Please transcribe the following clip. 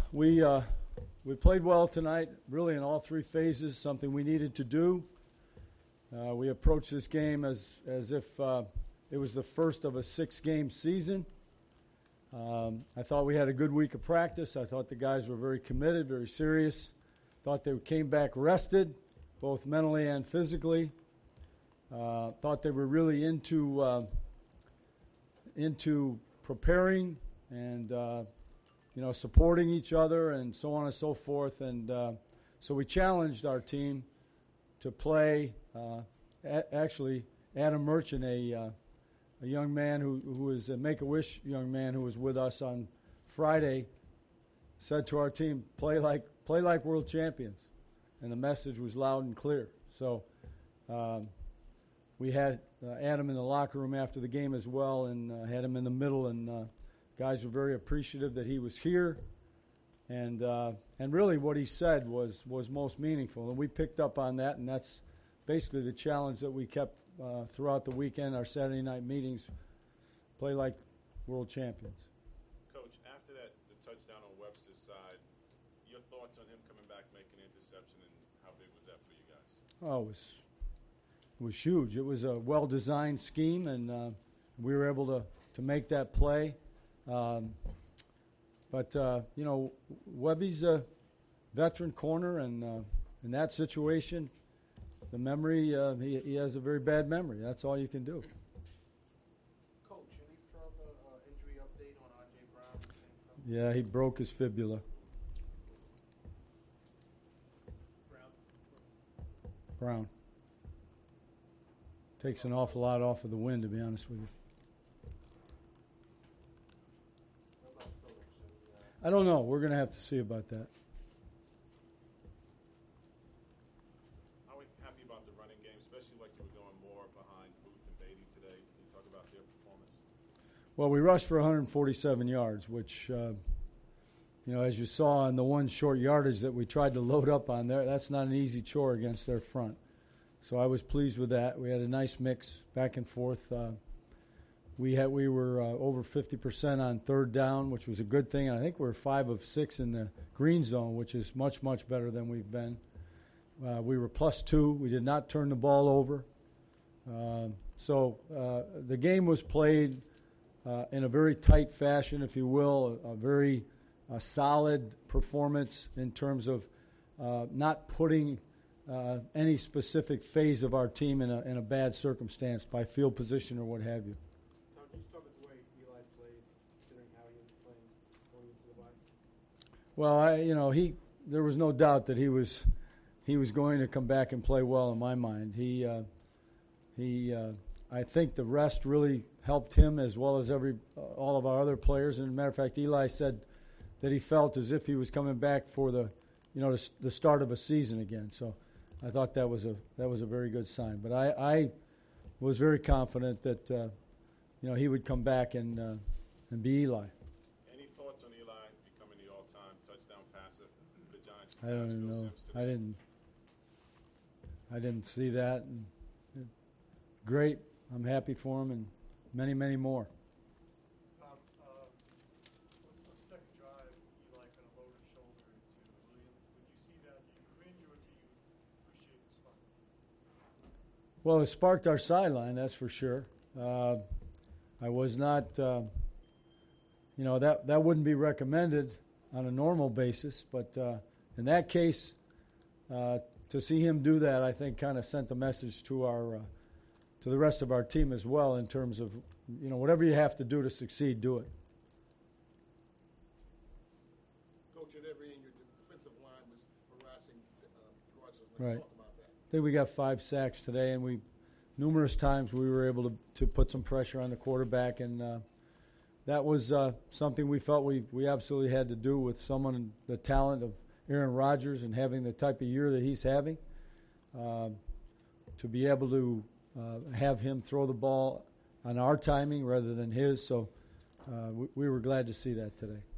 we played well tonight, really in all three phases, something we needed to do. We approached this game as if it was the first of a 6-game season. I thought we had a good week of practice. I thought the guys were very committed, very serious. Thought they came back rested, both mentally and physically. Thought they were really into preparing and supporting each other and so on and so forth. And so we challenged our team to play. Actually, Adam Merchant, a young man who is a Make-A-Wish young man who was with us on Friday, said to our team, play like world champions. And the message was loud and clear. So we had Adam in the locker room after the game as well, and had him in the middle, and guys were very appreciative that he was here. And really what he said was most meaningful, and we picked up on that, and that's basically the challenge that we kept throughout the weekend, our Saturday night meetings, play like world champions. Coach, after that, the touchdown on Webster's side, your thoughts on him coming back, making an interception, and how big was that for you guys? Oh, it was huge. It was a well-designed scheme, and we were able to make that play. But Webby's a veteran corner, and in that situation, the memory, he has a very bad memory. That's all you can do. Coach, any further injury update on R.J. Brown? Yeah, he broke his fibula. Brown. Takes an awful lot off of the wind, to be honest with you. What about Phillips? I don't know. We're going to have to see about that. How happy about the running game, especially like you were going more behind Booth and Beatty today? Can you talk about their performance? Well, we rushed for 147 yards, which, as you saw in the one short yardage that we tried to load up on there, that's not an easy chore against their front. So I was pleased with that. We had a nice mix back and forth. We were over 50% on third down, which was a good thing. And I think we were 5 of 6 in the green zone, which is much, much better than we've been. We were +2. We did not turn the ball over. So the game was played in a very tight fashion, if you will, a very solid performance in terms of not putting any specific phase of our team in a bad circumstance by field position or what have you. Tom, can you start with the way Eli played, considering how he was playing going into the bye? Well, there was no doubt that he was going to come back and play well in my mind. I think the rest really helped him as well as all of our other players. And as a matter of fact, Eli said that he felt as if he was coming back for the start of a season again. So I thought that was a very good sign. But I was very confident that he would come back and be Eli. Any thoughts on Eli becoming the all-time touchdown passer for the Giants? I don't know. I didn't see that. And great. I'm happy for him and many, many more. On the second drive, Eli kind of lowered his shoulder to Williams. When you see that, do you cringe or do you appreciate the spark? Well, it sparked our sideline, that's for sure. I was not, that wouldn't be recommended on a normal basis, but in that case, to see him do that, I think kind of sent a message to to the rest of our team as well in terms of, whatever you have to do to succeed, do it. Coach, at every end, your defensive line was harassing Rogers. Right. Talk about that. I think we got 5 sacks today, and numerous times we were able to put some pressure on the quarterback, and that was something we felt we absolutely had to do with someone, the talent of Aaron Rodgers and having the type of year that he's having, to be able to have him throw the ball on our timing rather than his. So we were glad to see that today.